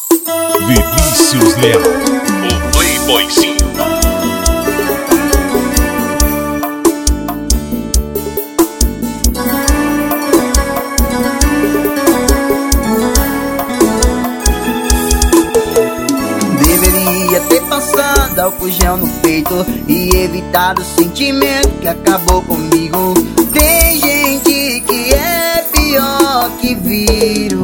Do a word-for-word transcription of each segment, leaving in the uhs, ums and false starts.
Vinícius Leal, o Playboyzinho. Deveria ter passado álcool gel no peito e evitado o sentimento que acabou comigo. Tem gente que é pior que vírus.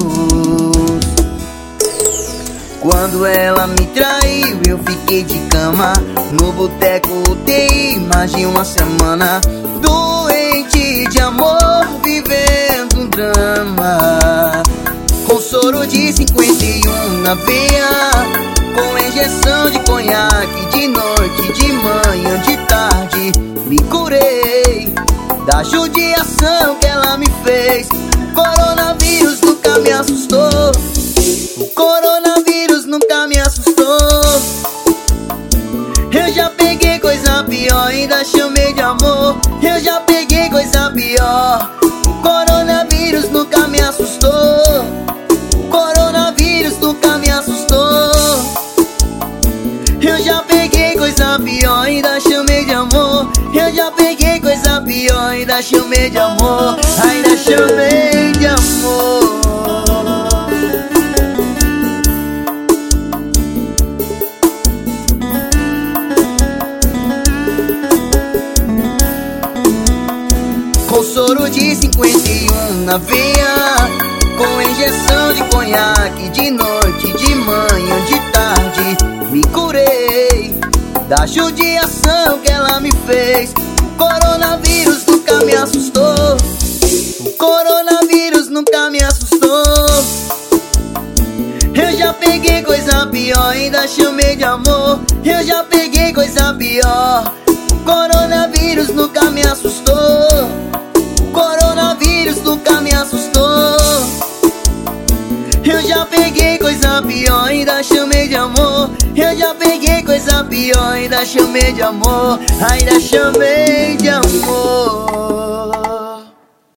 Quando ela me traiu, eu fiquei de cama no boteco U T I mais de uma semana, doente de amor, vivendo um drama. Com soro de cinquenta e um na veia, com injeção de conhaque, de noite, de manhã, de tarde, me curei da judiação que ela me fez. Coronavírus nunca me assustou, o coronavírus nunca me assustou. Eu já peguei coisa pior, ainda chamei de amor. Eu já peguei coisa pior, o coronavírus nunca me assustou. O coronavírus nunca me assustou. Eu já peguei coisa pior, ainda chamei de amor. Eu já peguei coisa pior, ainda chamei de amor. Ainda chamei de amor. Com soro de cinquenta e um na veia, com injeção de conhaque, de noite, de manhã, de tarde, me curei da judiação que ela me fez. Coronavírus nunca me assustou, o coronavírus nunca me assustou. Eu já peguei coisa pior, ainda chamei de amor. Eu já peguei coisa pior, o coronavírus nunca me assustou. O coronavírus nunca me assustou. Eu já peguei coisa pior, ainda chamei de amor. Eu já peguei coisa pior, ainda chamei de amor. Ainda chamei de amor.